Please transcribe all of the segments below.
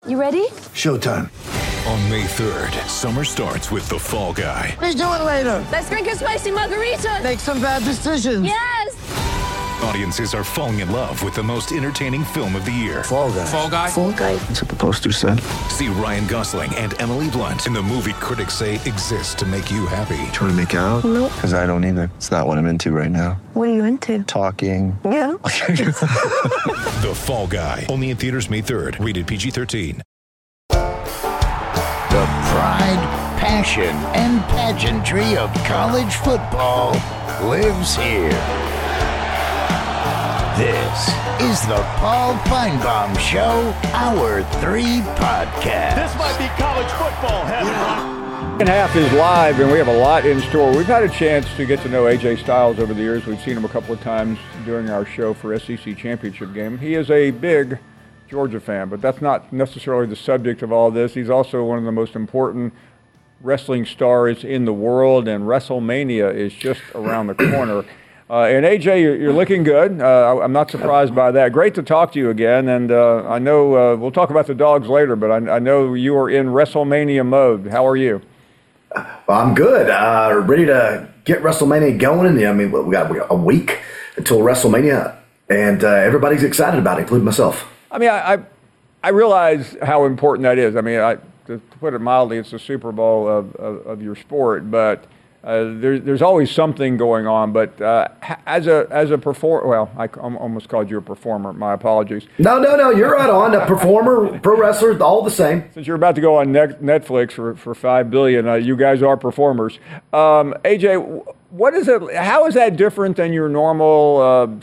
You ready? Showtime. On May 3rd, summer starts with The Fall Guy. Let's do it later. Let's drink a spicy margarita. Make some bad decisions. Yes! Audiences are falling in love with the most entertaining film of the year. Fall Guy. Fall Guy? Fall guy. That's what the poster said. See Ryan Gosling and Emily Blunt in the movie critics say exists to make you happy. Trying to make it out? Nope. Because I don't either. It's not what I'm into right now. What are you into? Talking. Yeah. The Fall Guy. Only in theaters May 3rd. Rated PG-13. The pride, passion, and pageantry of college football lives here. This is the Paul Feinbaum Show, Hour 3 podcast. This might be college football heaven. Second half is live, and we have a lot in store. We've had a chance to get to know A.J. Styles over the years. We've seen him a couple of times during our show for SEC Championship game. He is a big Georgia fan, but that's not necessarily the subject of all this. He's also one of the most important wrestling stars in the world, and WrestleMania is just around the corner. And AJ, you're looking good. I'm not surprised by that. Great to talk to you again. And I know we'll talk about the dogs later, but I know you are in WrestleMania mode. How are you? I'm good. Ready to get WrestleMania going. I mean, we got a week until WrestleMania, and everybody's excited about it, including myself. I mean, I realize how important that is. I mean, to put it mildly, it's the Super Bowl of your sport, but there's always something going on. But as a performer, well, I almost called you a performer. My apologies. No, you're right on. A performer, pro wrestler, all the same. Since you're about to go on Netflix for $5 billion, you guys are performers. AJ, what is it? How is that different than your normal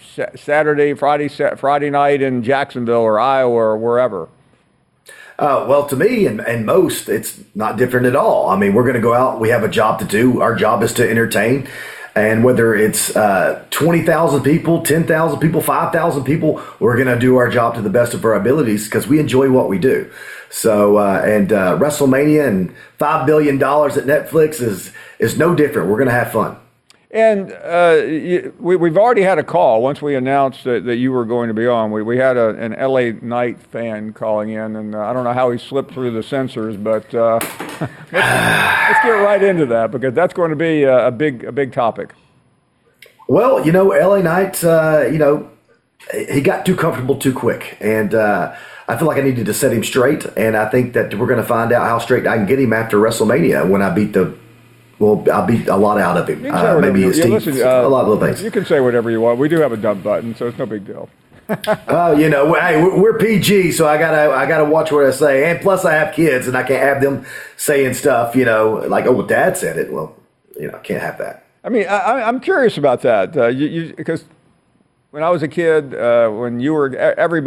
Friday night in Jacksonville or Iowa or wherever? Well, to me and most, it's not different at all. I mean, we're going to go out. We have a job to do. Our job is to entertain. And whether it's 20,000 people, 10,000 people, 5,000 people, we're going to do our job to the best of our abilities because we enjoy what we do. So, WrestleMania and $5 billion at Netflix is no different. We're going to have fun. And we've already had a call once we announced that you were going to be on. We had an LA Knight fan calling in, and I don't know how he slipped through the censors, but let's get right into that because that's going to be a big topic. Well, LA Knight, he got too comfortable too quick, and I feel like I needed to set him straight, and I think that we're going to find out how straight I can get him after WrestleMania when I beat I'll beat a lot out of him. Maybe his team, a lot of little things. You can say whatever you want. We do have a dump button, so it's no big deal. Hey, we're PG, so I gotta watch what I say. And plus, I have kids, and I can't have them saying stuff, like, "Oh, well, Dad said it." Well, I can't have that. I mean, I'm curious about that because when I was a kid, when you were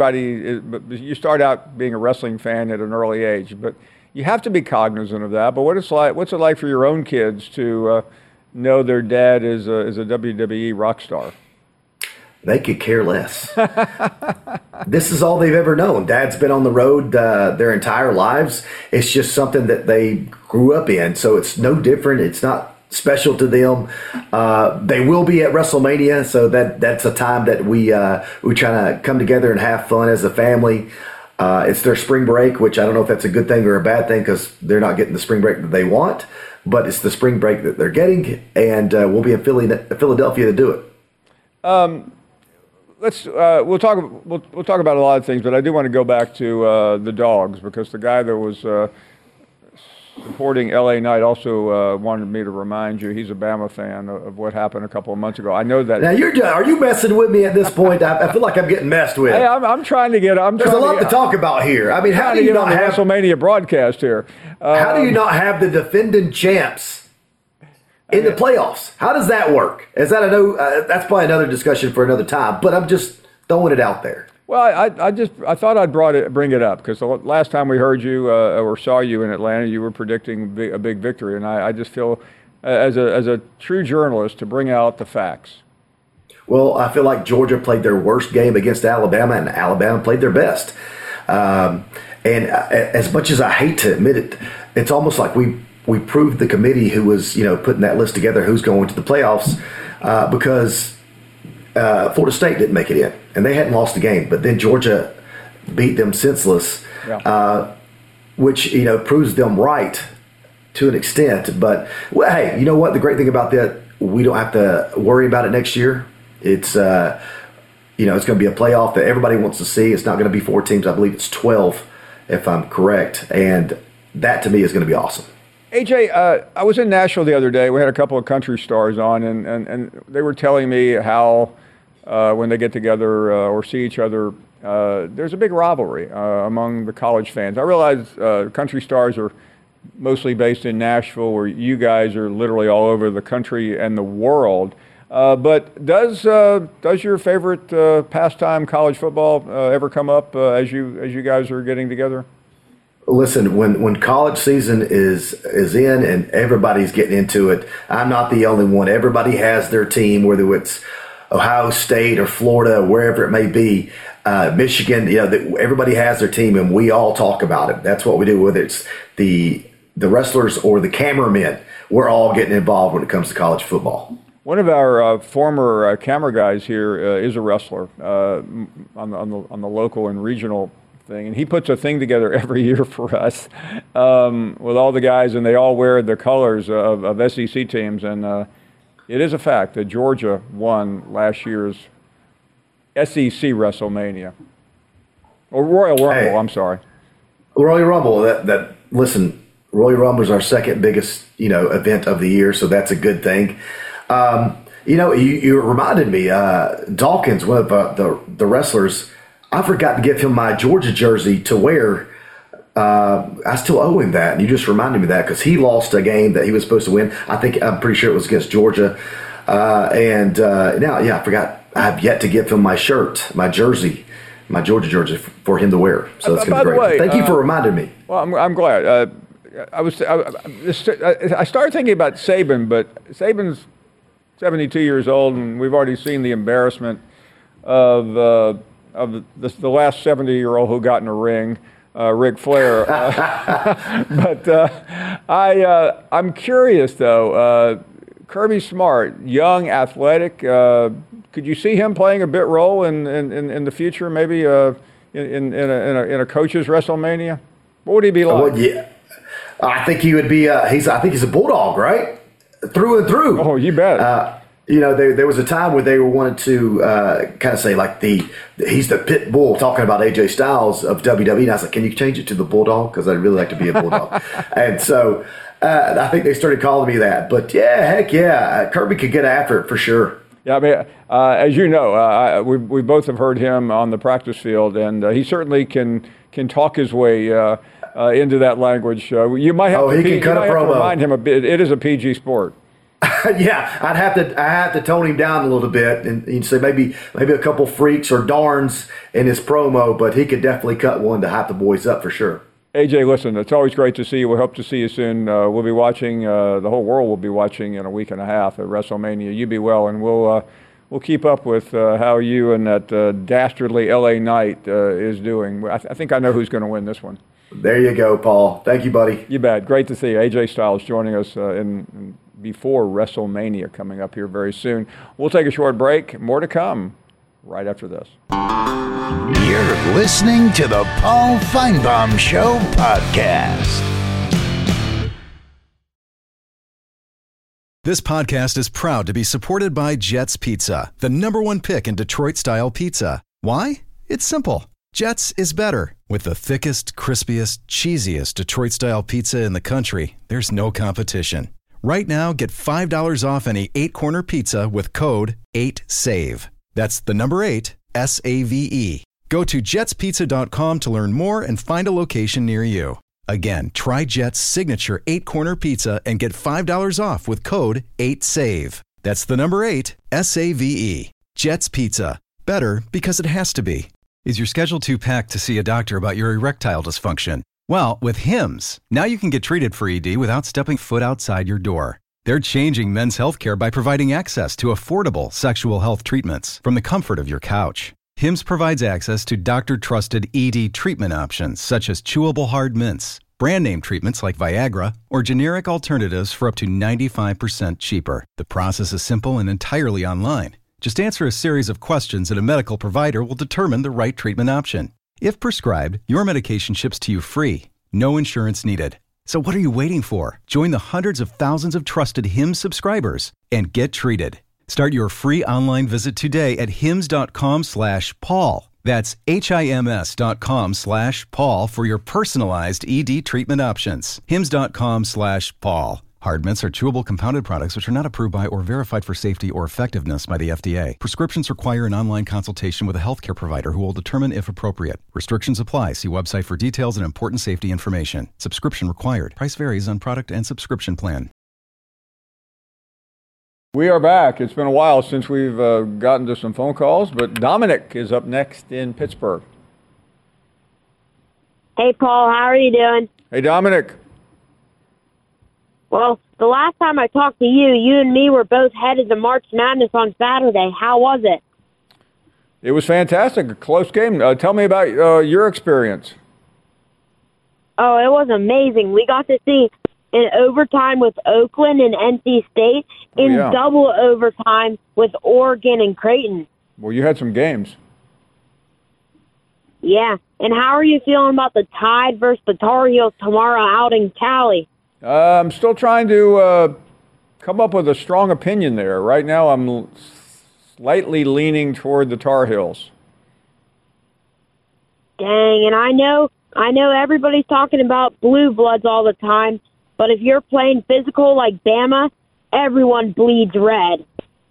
you start out being a wrestling fan at an early age, but you have to be cognizant of that. But what's it like for your own kids to know their dad is a WWE rock star? They could care less. This is all they've ever known. Dad's been on the road their entire lives. It's just something that they grew up in. So it's no different. It's not special to them. They will be at WrestleMania. So that's a time that we try to come together and have fun as a family. It's their spring break, which I don't know if that's a good thing or a bad thing because they're not getting the spring break that they want, but it's the spring break that they're getting, and we'll be in Philadelphia to do it. We'll talk about a lot of things, but I do want to go back to the dogs because the guy that was supporting LA Knight also wanted me to remind you he's a Bama fan of what happened a couple of months ago. I know that. Now are you messing with me at this point? I feel like I'm getting messed with. Hey, I'm trying to get. There's a lot to talk about here. I mean, how do you not have WrestleMania broadcast here? How do you not have the defending champs in the playoffs? How does that work? Is that that's probably another discussion for another time. But I'm just throwing it out there. Well, I thought I'd bring it up because the last time we heard you or saw you in Atlanta, you were predicting a big victory, and I just feel as a true journalist to bring out the facts. Well, I feel like Georgia played their worst game against Alabama, and Alabama played their best. And as much as I hate to admit it, it's almost like we proved the committee who was putting that list together who's going to the playoffs because Florida State didn't make it in, and they hadn't lost a game. But then Georgia beat them senseless. Yeah. which, proves them right to an extent. But, well, hey, you know what? The great thing about that, we don't have to worry about it next year. It's, it's going to be a playoff that everybody wants to see. It's not going to be 4 teams. I believe it's 12, if I'm correct. And that, to me, is going to be awesome. AJ, I was in Nashville the other day. We had a couple of country stars on, and they were telling me how when they get together or see each other, there's a big rivalry among the college fans. I realize country stars are mostly based in Nashville, where you guys are literally all over the country and the world. But does your favorite pastime, college football, ever come up as you guys are getting together? Listen, when college season is in and everybody's getting into it, I'm not the only one. Everybody has their team, whether it's Ohio State or Florida, wherever it may be, Michigan. Everybody has their team, and we all talk about it. That's what we do. Whether it's the wrestlers or the cameramen, we're all getting involved when it comes to college football. One of our former camera guys here is a wrestler on the local and regional thing, and he puts a thing together every year for us with all the guys, and they all wear the colors of SEC teams. And it is a fact that Georgia won last year's SEC WrestleMania, or Royal Rumble. Hey, I'm sorry, Royal Rumble. Listen, Royal Rumble is our second biggest event of the year, so that's a good thing. You reminded me, Dawkins, one of the wrestlers, I forgot to give him my Georgia jersey to wear. I still owe him that, and you just reminded me of that because he lost a game that he was supposed to win. I'm pretty sure it was against Georgia. I forgot. I have yet to give him my shirt, my jersey, my Georgia jersey for him to wear. So it's going to be great. Thank you for reminding me. Well, I'm glad. I started thinking about Saban, but Saban's 72 years old, and we've already seen the embarrassment of the last 70-year-old who got in a ring, Ric Flair. I'm curious, though. Kirby Smart, young, athletic. Could you see him playing a bit role in the future, maybe in a coach's WrestleMania? What would he be like? Well, yeah. I think he would be. I think he's a bulldog, right? Through and through. Oh, you bet. There was a time where they wanted to kind of say like he's the pit bull, talking about AJ Styles of WWE. And I was like, can you change it to the bulldog? Because I'd really like to be a bulldog. And so I think they started calling me that. But yeah, heck yeah, Kirby could get after it for sure. Yeah, I mean, as you know, we both have heard him on the practice field, and he certainly can talk his way into that language. You might have to remind him a bit. It is a PG sport. Yeah, I have to tone him down a little bit and say maybe a couple freaks or darns in his promo, but he could definitely cut one to hype the boys up for sure. AJ, listen, it's always great to see you. We hope to see you soon. We'll be watching. The whole world will be watching in a week and a half at WrestleMania. You be well, and we'll keep up with how you and that dastardly LA Knight is doing. I think I know who's going to win this one. There you go, Paul. Thank you, buddy. You bet. Great to see you. AJ Styles joining us before WrestleMania coming up here very soon. We'll take a short break. More to come right after this. You're listening to the Paul Feinbaum Show podcast. This podcast is proud to be supported by Jets Pizza, the #1 pick in Detroit-style pizza. Why? It's simple. Jets is better. With the thickest, crispiest, cheesiest Detroit-style pizza in the country, there's no competition. Right now, get $5 off any 8-corner pizza with code 8SAVE. That's the number 8, SAVE. Go to jetspizza.com to learn more and find a location near you. Again, try Jet's signature 8-corner pizza and get $5 off with code 8SAVE. That's the number 8, SAVE. Jet's Pizza. Better because it has to be. Is your schedule too packed to see a doctor about your erectile dysfunction? Well, with Hims, now you can get treated for ED without stepping foot outside your door. They're changing men's healthcare by providing access to affordable sexual health treatments from the comfort of your couch. Hims provides access to doctor-trusted ED treatment options such as chewable hard mints, brand name treatments like Viagra, or generic alternatives for up to 95% cheaper. The process is simple and entirely online. Just answer a series of questions and a medical provider will determine the right treatment option. If prescribed, your medication ships to you free. No insurance needed. So what are you waiting for? Join the hundreds of thousands of trusted Hims subscribers and get treated. Start your free online visit today at hims.com/Paul. That's HIMS.com/Paul for your personalized ED treatment options. hims.com/Paul. Hard mints are chewable compounded products which are not approved by or verified for safety or effectiveness by the FDA. Prescriptions require an online consultation with a healthcare provider who will determine if appropriate. Restrictions apply. See website for details and important safety information. Subscription required. Price varies on product and subscription plan. We are back. It's been a while since we've gotten to some phone calls, but Dominic is up next in Pittsburgh. Hey, Paul. How are you doing? Hey, Dominic. Well, the last time I talked to you, you and me were both headed to March Madness on Saturday. How was it? It was fantastic. A close game. Tell me about your experience. Oh, it was amazing. We got to see in overtime with Oakland and NC State, in double overtime with Oregon and Creighton. Well, you had some games. Yeah. And how are you feeling about the Tide versus the Tar Heels tomorrow out in Cali? I'm still trying to come up with a strong opinion there. Right now, I'm slightly leaning toward the Tar Heels. Dang, and I know everybody's talking about blue bloods all the time, but if you're playing physical like Bama, everyone bleeds red.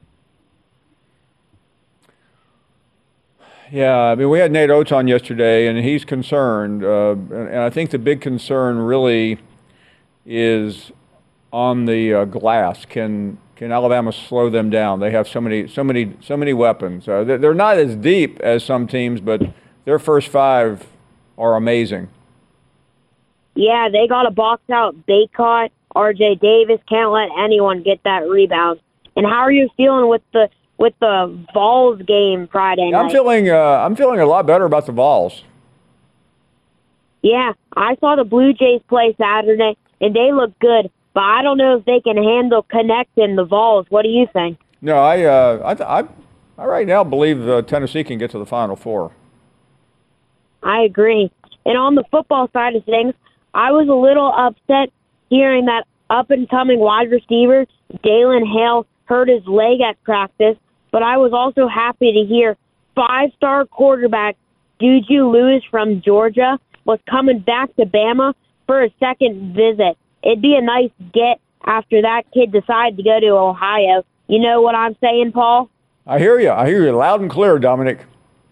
Yeah, I mean, we had Nate Oates on yesterday, and he's concerned. And I think the big concern really is on the glass. Can Alabama slow them down? They have so many weapons. They're not as deep as some teams, but their first five are amazing. Yeah, they got to box out Baycott, R.J. Davis. Can't let anyone get that rebound. And how are you feeling with the Vols game Friday night? I'm feeling a lot better about the Vols. Yeah, I saw the Blue Jays play Saturday, and they look good. But I don't know if they can handle connecting the Vols. What do you think? No, I right now believe Tennessee can get to the Final Four. I agree. And on the football side of things, I was a little upset hearing that up-and-coming wide receiver, Dalen Hale, hurt his leg at practice. But I was also happy to hear five-star quarterback Juju Lewis from Georgia was coming back to Bama for a second visit. It'd be a nice get after that kid decided to go to Ohio. You know what I'm saying, Paul? I hear you loud and clear, Dominic.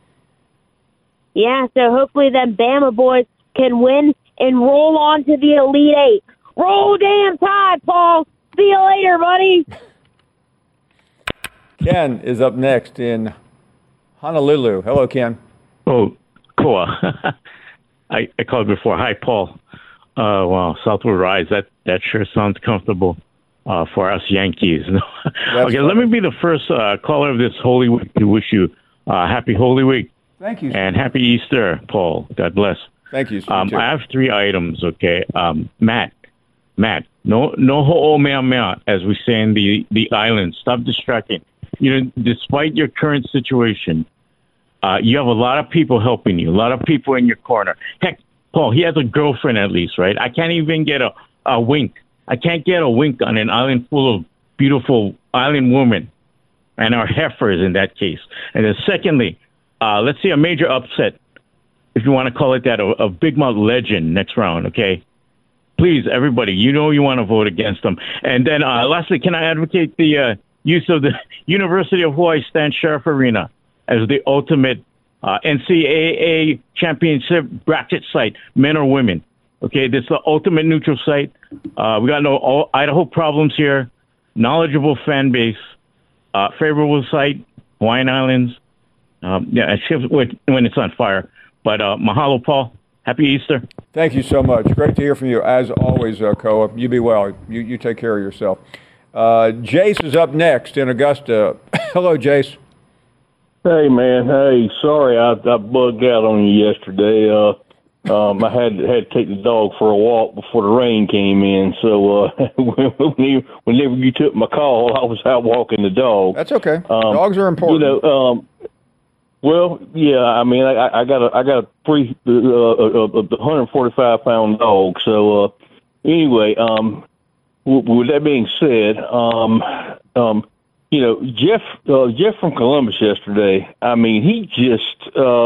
Yeah, so hopefully them Bama boys can win and roll on to the Elite Eight. Roll damn Tide, Paul. See you later, buddy. Ken is up next in Honolulu. Hello, Ken. Oh, cool. I called before. Hi, Paul. Wow, Southwood Rise. That sure sounds comfortable for us Yankees. Okay, funny. Let me be the first caller of this Holy Week to wish you happy Holy Week. Thank you. And happy Easter, Paul. God bless. Thank you. I have 3 items, okay? Matt, no ho'omea, as we say in the islands. Stop distracting. You know, despite your current situation, you have a lot of people helping you, a lot of people in your corner. Heck, Paul, he has a girlfriend at least, right? I can't even get a wink. I can't get a wink on an island full of beautiful island women and our heifers in that case. And then secondly, let's see a major upset, if you want to call it that, a Big Mouth legend next round, okay? Please, everybody, you know you want to vote against them. And then lastly, can I advocate the use of the University of Hawaii Stan Sheriff Arena as the ultimate NCAA championship bracket site, men or women? Okay, this is the ultimate neutral site. We got no Idaho problems here. Knowledgeable fan base, favorable site, Hawaiian Islands. Yeah, except when it's on fire. But mahalo, Paul. Happy Easter. Thank you so much. Great to hear from you, as always, Koa. You be well. You take care of yourself. Jace is up next in Augusta. Hello, Jace. Hey, man. Hey, sorry I bugged out on you yesterday. I had to take the dog for a walk before the rain came in. So whenever you took my call, I was out walking the dog. That's okay. Dogs are important. You know, Well, yeah. I mean, I got a 145 pound dog. So anyway, with that being said, Jeff from Columbus yesterday. I mean, he just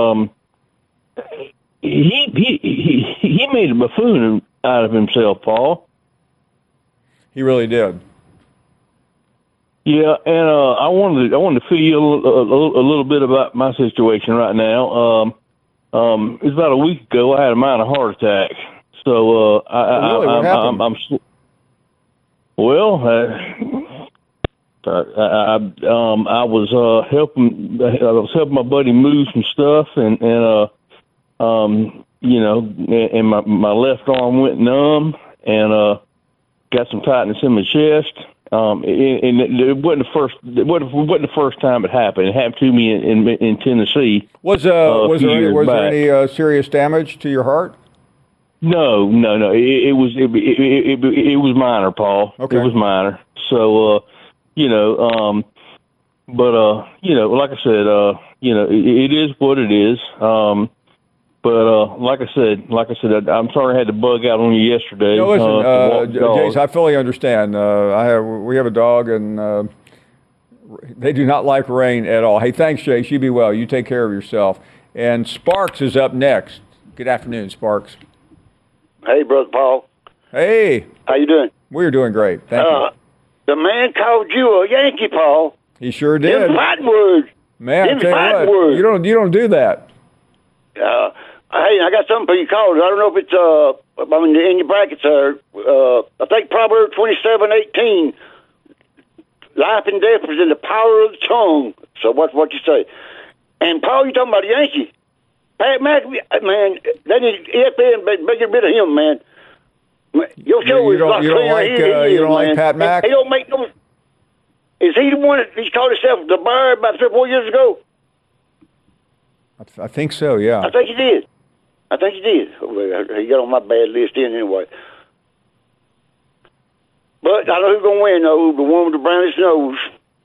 he made a buffoon out of himself, Paul. He really did. Yeah, and I wanted to fill you a little bit about my situation right now. It's about a week ago. I had a minor heart attack. So what happened? I was helping my buddy move some stuff, and my left arm went numb, and got some tightness in my chest. And it wasn't the first time it happened. It happened to me in Tennessee. Was there any serious damage to your heart? No. It was minor, Paul. Okay. It was minor. So like I said, it is what it is. But like I said, I'm sorry I had to bug out on you yesterday. No, listen, Jace, I fully understand. We have a dog, and they do not like rain at all. Hey, thanks, Jace. You be well. You take care of yourself. And Sparks is up next. Good afternoon, Sparks. Hey, Brother Paul. Hey. How you doing? We're doing great. Thank you. The man called you a Yankee, Paul. He sure did. Them fighting words. Man, Them I tell fighting you what, words. you don't do that. Hey, I got something for you callers. I don't know if it's in your brackets there. I think Proverbs 27:18. Life and death is in the power of the tongue. So what's what you say? And Paul, you talking about the Yankees? Pat McAfee, man, they need ESPN bigger bit of him, man. Your show is a lot clearer here. You don't like Pat Mac? He don't make no. Is he the one that he called himself the Bird about 3 or 4 years ago? I think so. Yeah. I think he did. He got on my bad list anyway. But I know who's going to win, though. The one with the brownish nose.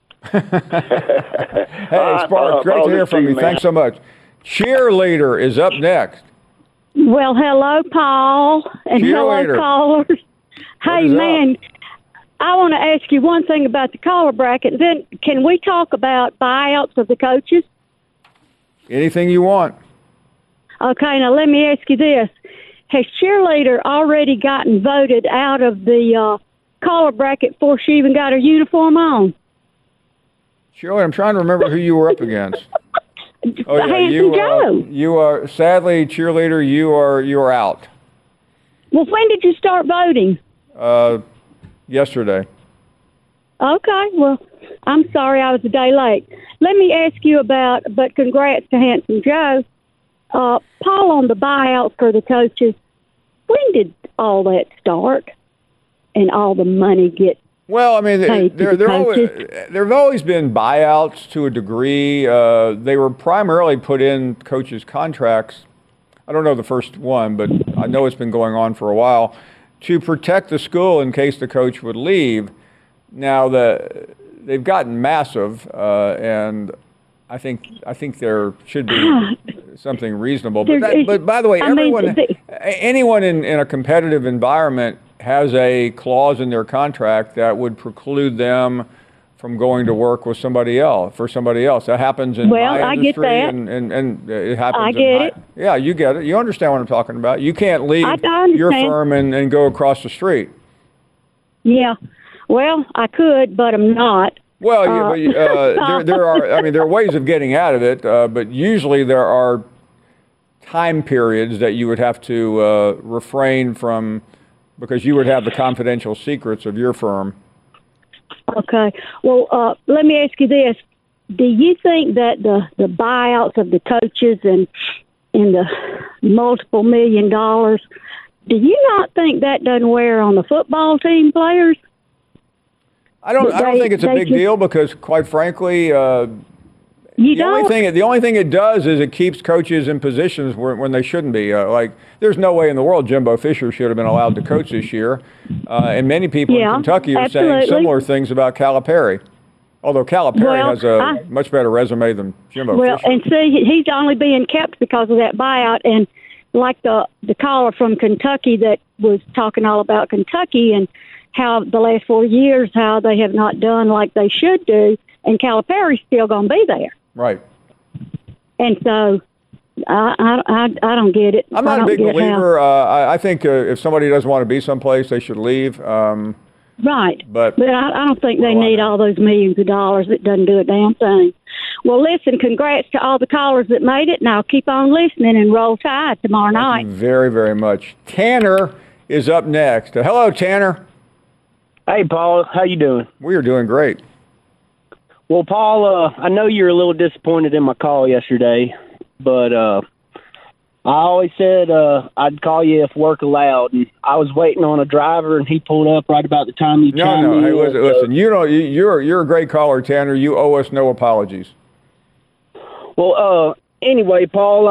Hey, Sparks, great to hear from you. Thanks so much. Cheerleader is up next. Well, hello, Paul, and hello, callers. Hey, man, I want to ask you one thing about the caller bracket. Then, can we talk about buyouts of the coaches? Anything you want. Okay, now let me ask you this. Has Cheerleader already gotten voted out of the caller bracket before she even got her uniform on? Cheerleader, I'm trying to remember who you were up against. Oh, yeah, you are sadly, Cheerleader, you are out. Well, when did you start voting? Yesterday. Okay, well, I'm sorry I was a day late. Let me ask you but congrats to Handsome Joe. Paul, on the buyout for the coaches, when did all that start and all the money get Well, I mean, there have always been buyouts to a degree. They were primarily put in coaches' contracts. I don't know the first one, but I know it's been going on for a while, to protect the school in case the coach would leave. Now, they've gotten massive, and I think there should be something reasonable. But by the way, anyone in a competitive environment has a clause in their contract that would preclude them from going to work with somebody else. That happens in my industry, and it happens. I get it. Yeah, you get it. You understand what I'm talking about. You can't leave your firm and go across the street. Yeah, well, I could, but I'm not. Well, there are ways of getting out of it, but usually there are time periods that you would have to refrain from, because you would have the confidential secrets of your firm. Okay. Well, let me ask you this. Do you think that the buyouts of the coaches and the multiple $1 million, do you not think that doesn't wear on the football team players? I don't think it's a big deal because, quite frankly, the only thing it does is it keeps coaches in positions when they shouldn't be. Like, there's no way in the world Jimbo Fisher should have been allowed to coach this year. And many people in Kentucky are saying similar things about Calipari. Although Calipari has a much better resume than Jimbo Fisher. And see, he's only being kept because of that buyout. And like the caller from Kentucky that was talking all about Kentucky and how the last 4 years, how they have not done like they should do, and Calipari's still going to be there. Right. And so I don't get it. I'm not a big believer. I think if somebody doesn't want to be someplace, they should leave. Right. But I don't think they need all those millions of dollars. It doesn't do a damn thing. Well, listen, congrats to all the callers that made it, and I'll keep on listening and roll tide tomorrow night. Thank you very, very much. Tanner is up next. Hello, Tanner. Hey, Paul. How you doing? We are doing great. Well, Paul, I know you're a little disappointed in my call yesterday, but I always said I'd call you if work allowed. And I was waiting on a driver, and he pulled up right about the time you chimed in. Hey, listen. You're a great caller, Tanner. You owe us no apologies. Well, anyway, Paul,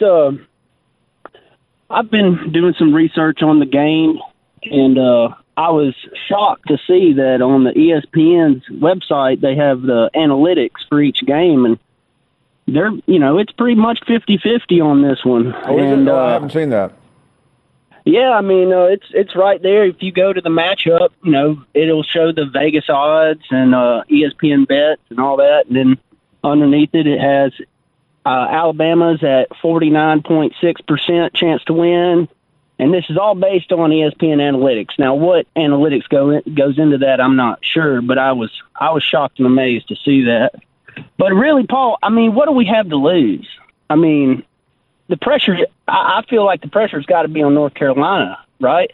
I've been doing some research on the game, and I was shocked to see that on the ESPN's website they have the analytics for each game, and they're, it's pretty much 50-50 on this one. Oh, is it? I haven't seen that. Yeah, I mean, it's right there. If you go to the matchup, it'll show the Vegas odds and ESPN bets and all that, and then underneath it has Alabama's at 49.6% chance to win. And this is all based on ESPN analytics. Now, what analytics goes into that, I'm not sure, but I was shocked and amazed to see that. But really, Paul, I mean, what do we have to lose? I mean, the pressure. I feel like the pressure's got to be on North Carolina, right?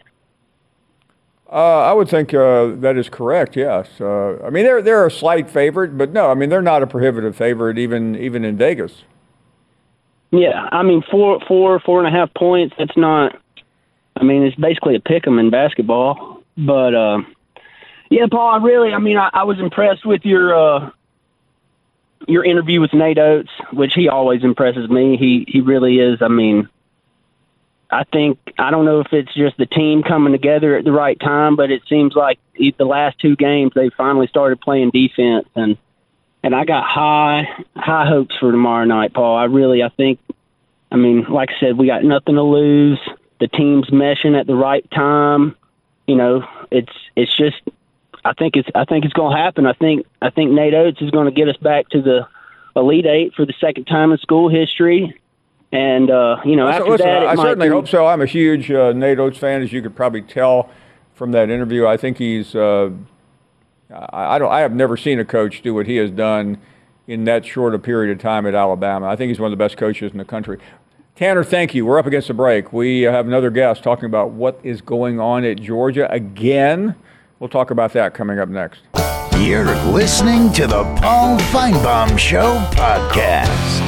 I would think that is correct. Yes. I mean, they're a slight favorite, but no, I mean they're not a prohibitive favorite even in Vegas. Yeah, I mean 4.5 points. That's not. I mean, it's basically a pick 'em in basketball. But, yeah, Paul, I was impressed with your interview with Nate Oates, which he always impresses me. He really is. I mean, I don't know if it's just the team coming together at the right time, but it seems like the last two games they finally started playing defense. And I got high hopes for tomorrow night, Paul. I think, like I said, we got nothing to lose. The team's meshing at the right time. It's just. I think it's going to happen. I think Nate Oates is going to get us back to the Elite Eight for the second time in school history. And after that, I certainly hope so. I'm a huge Nate Oates fan, as you could probably tell from that interview. I think he's. I have never seen a coach do what he has done in that short a period of time at Alabama. I think he's one of the best coaches in the country. Tanner, thank you. We're up against the break. We have another guest talking about what is going on at Georgia again. We'll talk about that coming up next. You're listening to the Paul Feinbaum Show podcast.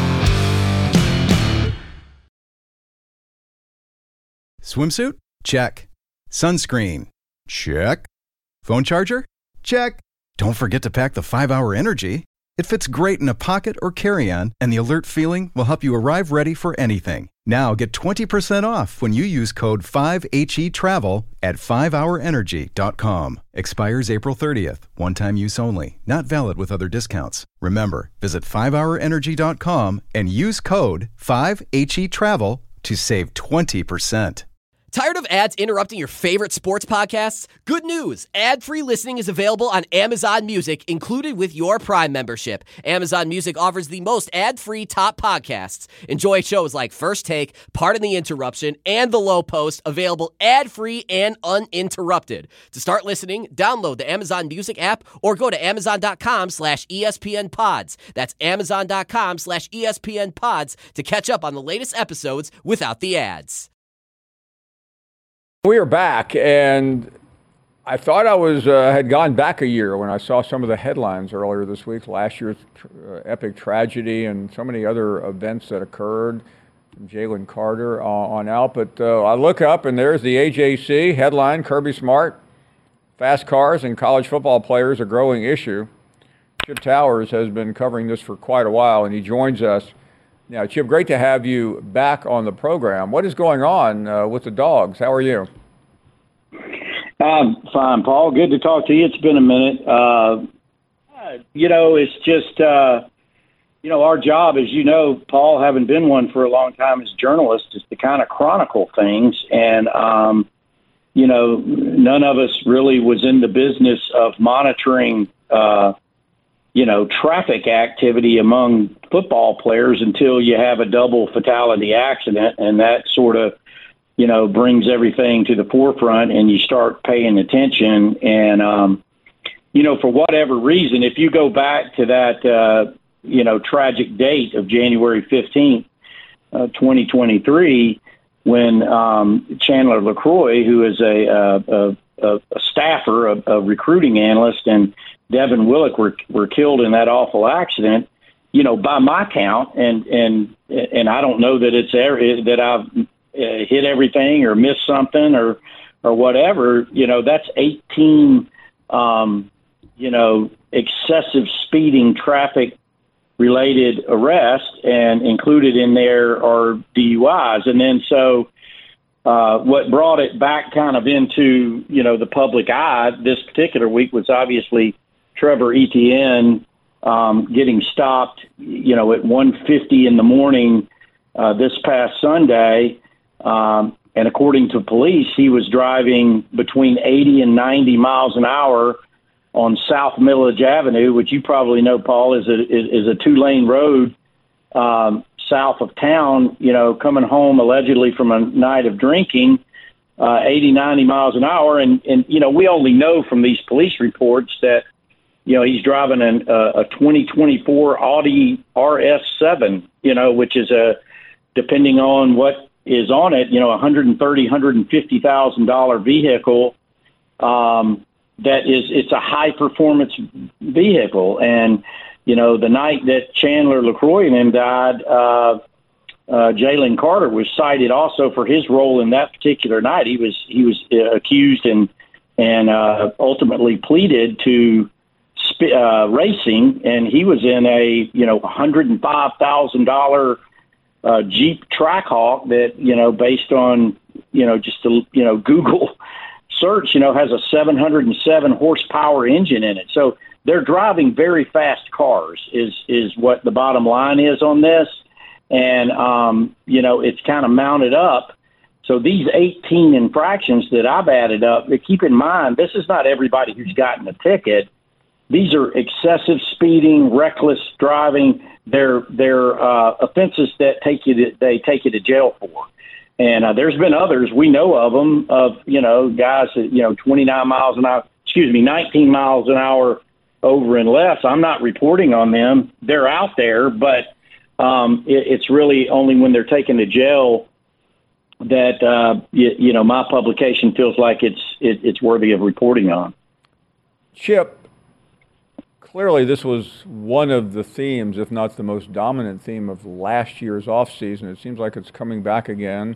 Swimsuit? Check. Sunscreen? Check. Phone charger? Check. Don't forget to pack the 5-Hour Energy. It fits great in a pocket or carry-on, and the alert feeling will help you arrive ready for anything. Now get 20% off when you use code 5HETRAVEL at 5hourenergy.com. Expires April 30th. One-time use only. Not valid with other discounts. Remember, visit 5hourenergy.com and use code 5HETRAVEL to save 20%. Tired of ads interrupting your favorite sports podcasts? Good news! Ad-free listening is available on Amazon Music, included with your Prime membership. Amazon Music offers the most ad-free top podcasts. Enjoy shows like First Take, Pardon the Interruption, and The Low Post, available ad-free and uninterrupted. To start listening, download the Amazon Music app or go to amazon.com/ESPN Pods. That's amazon.com/ESPN Pods to catch up on the latest episodes without the ads. We are back, and I thought I had gone back a year when I saw some of the headlines earlier this week, last year's epic tragedy and so many other events that occurred from Jalen Carter on out. But I look up, and there's the AJC headline, Kirby Smart, fast cars and college football players, a growing issue. Chip Towers has been covering this for quite a while, and he joins us. Now, Chip, great to have you back on the program. What is going on with the Dogs? How are you? I'm fine, Paul. Good to talk to you. It's been a minute. It's just, our job, as you know, Paul, having been one for a long time as a journalist, is to kind of chronicle things. And, none of us really was in the business of monitoring, traffic activity among football players until you have a double fatality accident. And that sort of, brings everything to the forefront and you start paying attention. And, for whatever reason, if you go back to that, tragic date of January 15th, 2023, when Chandler LaCroix, who is a staffer, a recruiting analyst, and Devin Willock were killed in that awful accident, by my count, and I don't know that it's that I've hit everything or missed something or whatever, that's 18, excessive speeding traffic related arrests, and included in there are DUIs. And then so what brought it back kind of into, the public eye this particular week was obviously Trevor Etienne getting stopped, at 1:50 in the morning this past Sunday. And according to police, he was driving between 80 and 90 miles an hour on South Millage Avenue, which you probably know, Paul, is a 2-lane road south of town, coming home allegedly from a night of drinking, 80, 90 miles an hour. And we only know from these police reports that, he's driving a 2024 Audi RS7, which is depending on what is on it, $130,000, $150,000 vehicle. It's a high performance vehicle. And, the night that Chandler LaCroix and him died, Jalen Carter was cited also for his role in that particular night. He was accused and ultimately pleaded to racing, and he was in a $105,000 Jeep Trackhawk that based on just a Google search has a 707 horsepower engine in it. So they're driving very fast cars is what the bottom line is on this. And it's kind of mounted up. So these 18 infractions that I've added up, keep in mind, this is not everybody who's gotten a ticket. These are excessive speeding, reckless driving. They're offenses that they take you to jail for. And there's been others, we know of them, of, guys that, 19 miles an hour over and less. I'm not reporting on them. They're out there, but it's really only when they're taken to jail that, my publication feels like it's worthy of reporting on. Chip, clearly this was one of the themes, if not the most dominant theme of last year's offseason. It seems like it's coming back again.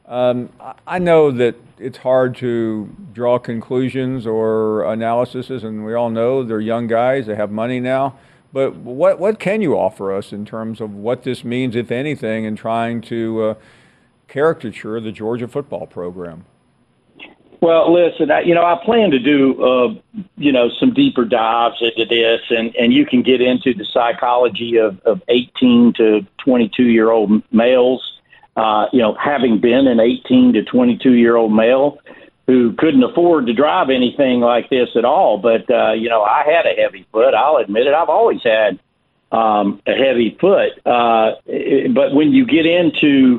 I know that it's hard to draw conclusions or analyses, and we all know they're young guys, they have money now. But what can you offer us in terms of what this means, if anything, in trying to caricature the Georgia football program? Well, listen, I plan to do, some deeper dives into this, and you can get into the psychology of 18 to 22-year-old males, having been an 18 to 22-year-old male who couldn't afford to drive anything like this at all. But, I had a heavy foot. I'll admit it. I've always had a heavy foot. But when you get into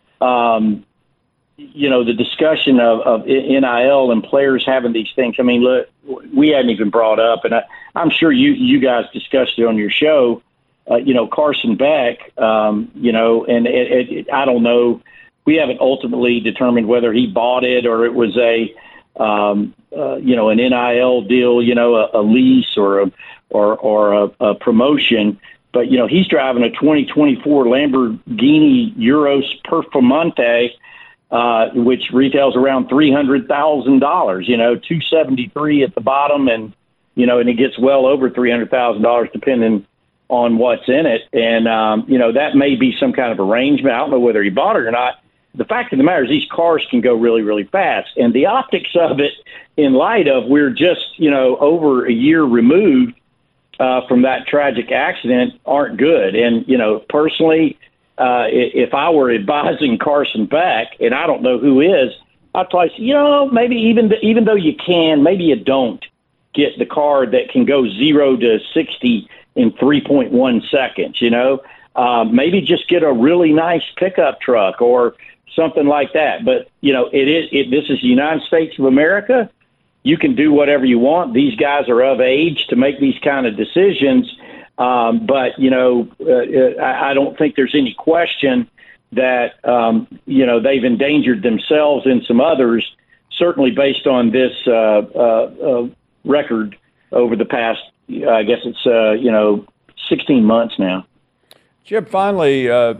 the discussion of NIL and players having these things, I mean, look, we hadn't even brought up, and I'm sure you guys discussed it on your show, Carson Beck, and I don't know, we haven't ultimately determined whether he bought it or it was an NIL deal, a lease or a promotion. But, he's driving a 2024 Lamborghini Urus Performante, which retails around $300,000, $273 at the bottom, and it gets well over $300,000 depending on what's in it. And, that may be some kind of arrangement. I don't know whether he bought it or not. The fact of the matter is these cars can go really, really fast. And the optics of it, in light of we're just, over a year removed from that tragic accident aren't good. And, personally, if I were advising Carson Beck, and I don't know who is, I'd probably say, maybe even though you can, maybe you don't get the car that can go 0 to 60 in 3.1 seconds, maybe just get a really nice pickup truck or something like that. But, this is the United States of America. You can do whatever you want. These guys are of age to make these kind of decisions. But I don't think there's any question that, they've endangered themselves and some others, certainly based on this record over the past, I guess it's, 16 months now. Chip, finally, it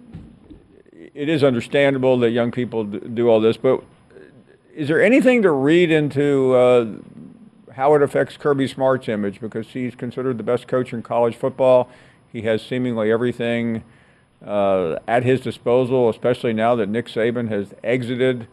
is understandable that young people do all this, but is there anything to read into how it affects Kirby Smart's image? Because he's considered the best coach in college football. He has seemingly everything at his disposal, especially now that Nick Saban has exited.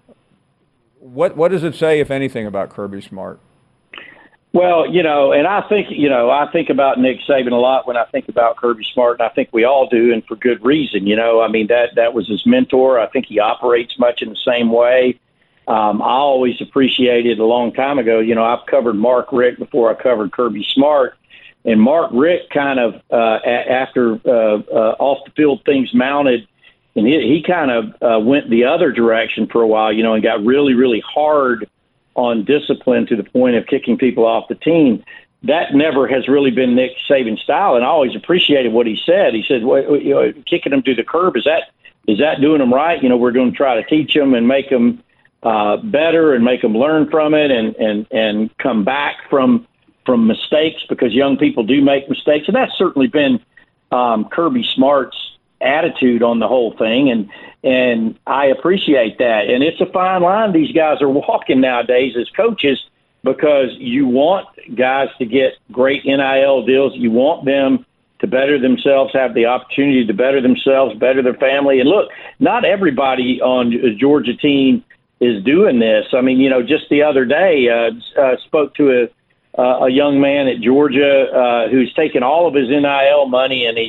What does it say, if anything, about Kirby Smart? Well, and I think about Nick Saban a lot when I think about Kirby Smart, and I think we all do, and for good reason. That was his mentor. I think he operates much in the same way. I always appreciated a long time ago, I've covered Mark Richt before I covered Kirby Smart, and Mark Richt kind of, after off the field things mounted, and he kind of went the other direction for a while, and got really, really hard on discipline to the point of kicking people off the team. That never has really been Nick Saban's style, and I always appreciated what he said. He said, kicking them to the curb, is that doing them right? We're going to try to teach them and make them better and make them learn from it and come back from mistakes, because young people do make mistakes. And that's certainly been Kirby Smart's attitude on the whole thing. And I appreciate that. And it's a fine line these guys are walking nowadays as coaches, because you want guys to get great NIL deals. You want them to better themselves, have the opportunity to better themselves, better their family. And look, not everybody on a Georgia team is doing this. I mean, just the other day, spoke to a young man at Georgia who's taken all of his NIL money, and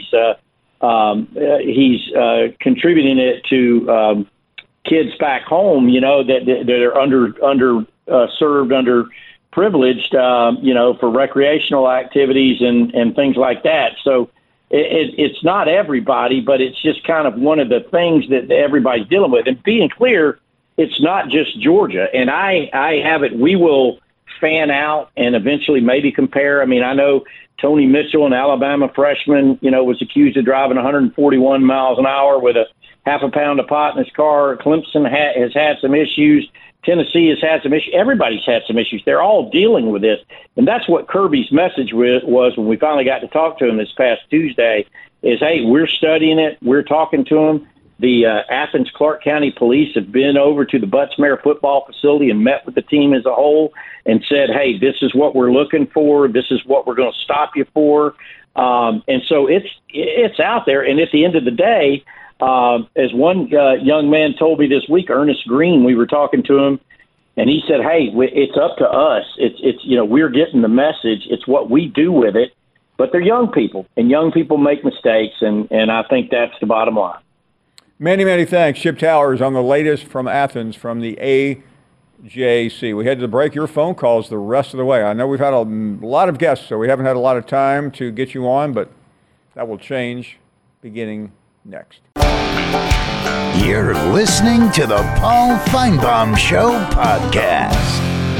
he's contributing it to kids back home, that are underserved, underprivileged, for recreational activities and things like that. So it's not everybody, but it's just kind of one of the things that everybody's dealing with. And being clear, it's not just Georgia. And I have it. We will fan out and eventually maybe compare. I mean, I know Tony Mitchell, an Alabama freshman, was accused of driving 141 miles an hour with a half a pound of pot in his car. Clemson has had some issues. Tennessee has had some issues. Everybody's had some issues. They're all dealing with this. And that's what Kirby's message was when we finally got to talk to him this past Tuesday is, hey, we're studying it. We're talking to him. The Athens Clarke County Police have been over to the Butts-Mehre football facility and met with the team as a whole and said, hey, this is what we're looking for. This is what we're going to stop you for. And so it's out there. And at the end of the day, as one young man told me this week, Ernest Green, we were talking to him, and he said, hey, it's up to us. It's we're getting the message. It's what we do with it. But they're young people, and young people make mistakes, and I think that's the bottom line. Many, many thanks. Chip Towers on the latest from Athens from the AJC. We had to break your phone calls the rest of the way. I know we've had a lot of guests, so we haven't had a lot of time to get you on, but that will change beginning next. You're listening to the Paul Feinbaum Show podcast.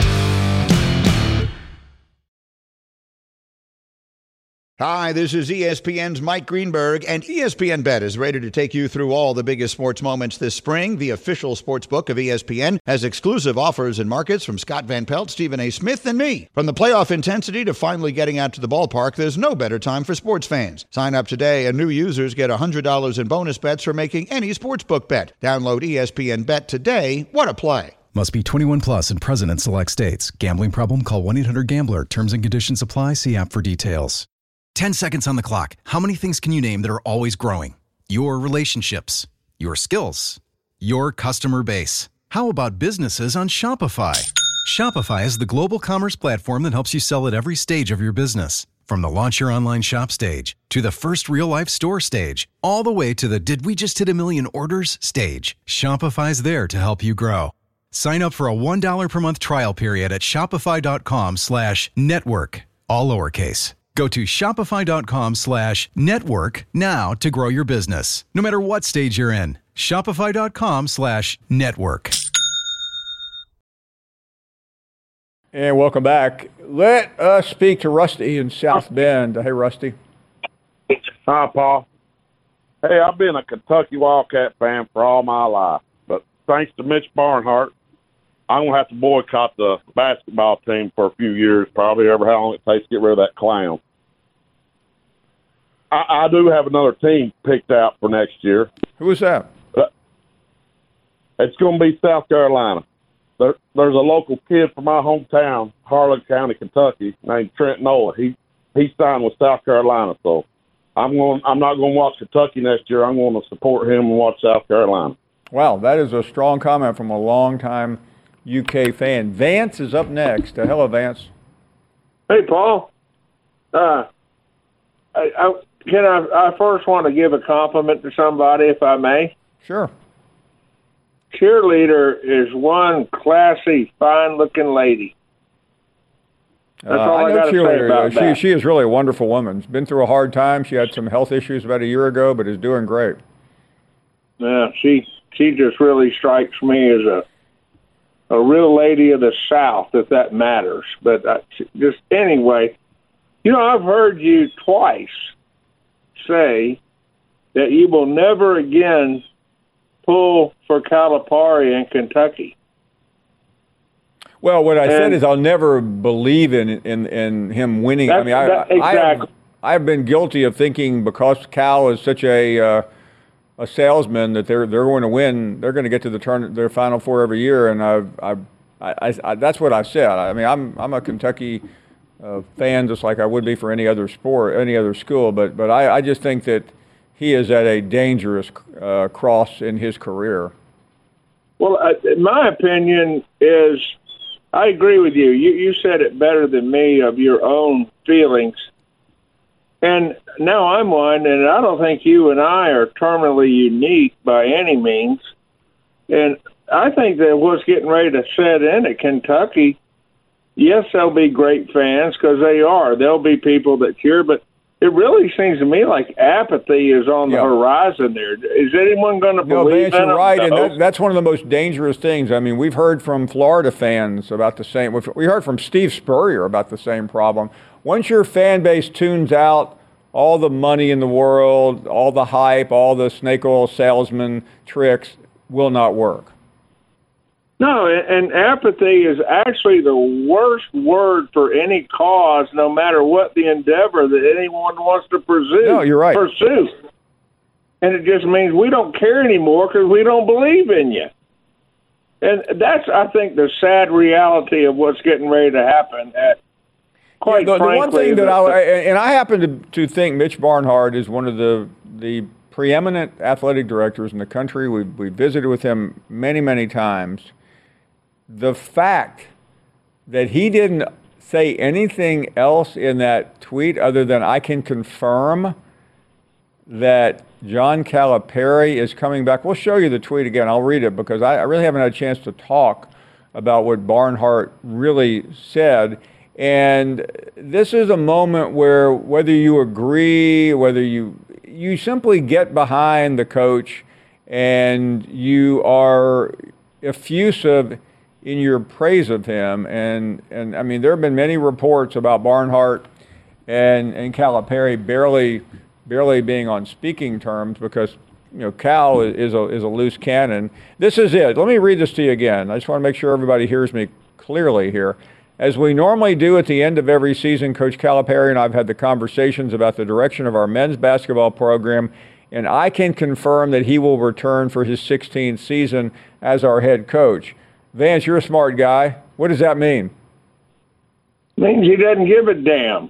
Hi, this is ESPN's Mike Greenberg, and ESPN Bet is ready to take you through all the biggest sports moments this spring. The official sports book of ESPN has exclusive offers and markets from Scott Van Pelt, Stephen A. Smith, and me. From the playoff intensity to finally getting out to the ballpark, there's no better time for sports fans. Sign up today, and new users get $100 in bonus bets for making any sportsbook bet. Download ESPN Bet today. What a play. Must be 21 plus and present in select states. Gambling problem? Call 1-800-GAMBLER. Terms and conditions apply. See app for details. 10 seconds on the clock. How many things can you name that are always growing? Your relationships, your skills, your customer base. How about businesses on Shopify? Shopify is the global commerce platform that helps you sell at every stage of your business. From the launch your online shop stage to the first real life store stage, all the way to the did we just hit a million orders stage, Shopify's there to help you grow. Sign up for a $1 per month trial period at shopify.com/network, all lowercase. Go to shopify.com/network now to grow your business, no matter what stage you're in. Shopify.com/network. And welcome back. Let us speak to Rusty in South Bend. Hey, Rusty. Hi, Paul. Hey, I've been a Kentucky Wildcat fan for all my life, but thanks to Mitch Barnhart, I'm going to have to boycott the basketball team for a few years, probably ever how long it takes to get rid of that clown. I do have another team picked out for next year. Who is that? It's going to be South Carolina. There's a local kid from my hometown, Harlan County, Kentucky, named Trent Noah. He signed with South Carolina, so I'm not going to watch Kentucky next year. I'm going to support him and watch South Carolina. Wow, that is a strong comment from a longtime UK fan. Vance is up next. Hello, Vance. Hey, Paul. I first want to give a compliment to somebody, if I may? Sure. Cheerleader is one classy, fine-looking lady. That's all I got to say about that. She is really a wonderful woman. She's been through a hard time. She had some health issues about a year ago, but is doing great. Yeah, she just really strikes me as a real lady of the South, if that matters. But just anyway, I've heard you twice say that you will never again pull for Calipari in Kentucky. Well, what I said is I'll never believe in him winning. Exactly. I've been guilty of thinking because Cal is such a salesman that they're going to win. They're going to get to their Final Four every year, and I that's what I've said. I mean, I'm a Kentucky fan, just like I would be for any other sport, any other school. But I just think that he is at a dangerous cross in his career. Well, my opinion is, I agree with you. You said it better than me of your own feelings. And now I'm one, and I don't think you and I are terminally unique by any means. And I think that what's getting ready to set in at Kentucky, yes, there'll be great fans because they are. There'll be people that cheer, but it really seems to me like apathy is on the horizon there. Is anyone going to believe Vance, you're right, and that's one of the most dangerous things. I mean, we've heard from Florida fans about the same. We heard from Steve Spurrier about the same problem. Once your fan base tunes out all the money in the world, all the hype, all the snake oil salesman tricks will not work. No, and apathy is actually the worst word for any cause, no matter what the endeavor that anyone wants to pursue. No, you're right. Pursue. And it just means we don't care anymore because we don't believe in you. And that's, I think, the sad reality of what's getting ready to happen at, quite frankly. The one thing that I happen to think Mitch Barnhart is one of the preeminent athletic directors in the country. We visited with him many, many times. The fact that he didn't say anything else in that tweet other than I can confirm that John Calipari is coming back. We'll show you the tweet again. I'll read it because I really haven't had a chance to talk about what Barnhart really said. And this is a moment where whether you agree, whether you simply get behind the coach and you are effusive in your praise of him. And I mean, there have been many reports about Barnhart and Calipari barely being on speaking terms because, Cal is a loose cannon. This is it. Let me read this to you again. I just want to make sure everybody hears me clearly here. As we normally do at the end of every season, Coach Calipari and I have had the conversations about the direction of our men's basketball program, and I can confirm that he will return for his 16th season as our head coach. Vance, you're a smart guy. What does that mean? Means he doesn't give a damn.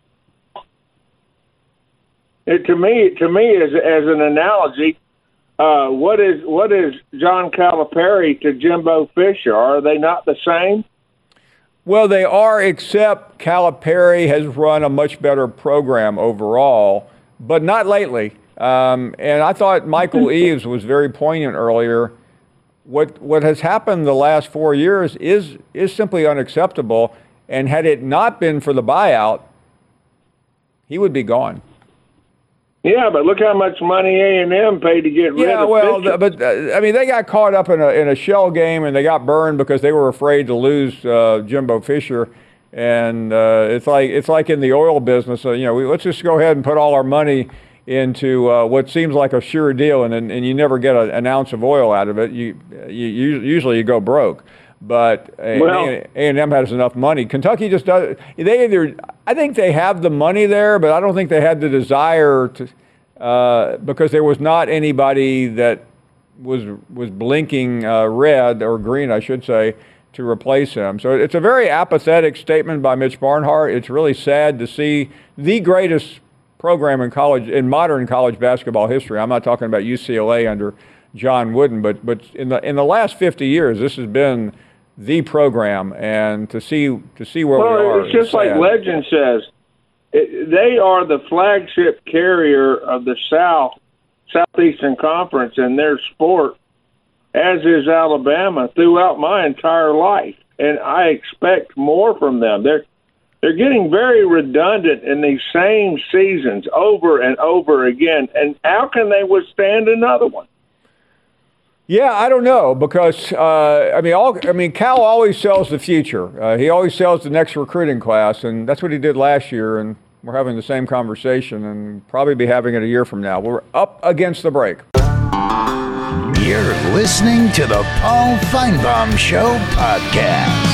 To me, as an analogy, what is John Calipari to Jimbo Fisher? Are they not the same? Well, they are, except Calipari has run a much better program overall, but not lately. And I thought Michael Eaves was very poignant earlier. What has happened the last 4 years is simply unacceptable. And had it not been for the buyout, he would be gone. Yeah, but look how much money A&M paid to get rid of Fisher. I mean, they got caught up in a shell game, and they got burned because they were afraid to lose Jimbo Fisher. And it's like in the oil business. Let's just go ahead and put all our money into what seems like a sure deal, and you never get an ounce of oil out of it. Usually you go broke. But A&M has enough money. Kentucky just does. I think they have the money there, but I don't think they had the desire to, because there was not anybody that was blinking red or green, I should say, to replace him. So it's a very apathetic statement by Mitch Barnhart. It's really sad to see the greatest program in modern college basketball history. I'm not talking about UCLA under John Wooden, but in the last 50 years, this has been the program, and to see where we are. It's just like legend says, they are the flagship carrier of the Southeastern Conference in their sport, as is Alabama throughout my entire life, and I expect more from them. They're getting very redundant in these same seasons over and over again, and how can they withstand another one? Yeah, I don't know, because Cal always sells the future. He always sells the next recruiting class, and that's what he did last year. And we're having the same conversation, and probably be having it a year from now. We're up against the break. You're listening to the Paul Feinbaum Show podcast.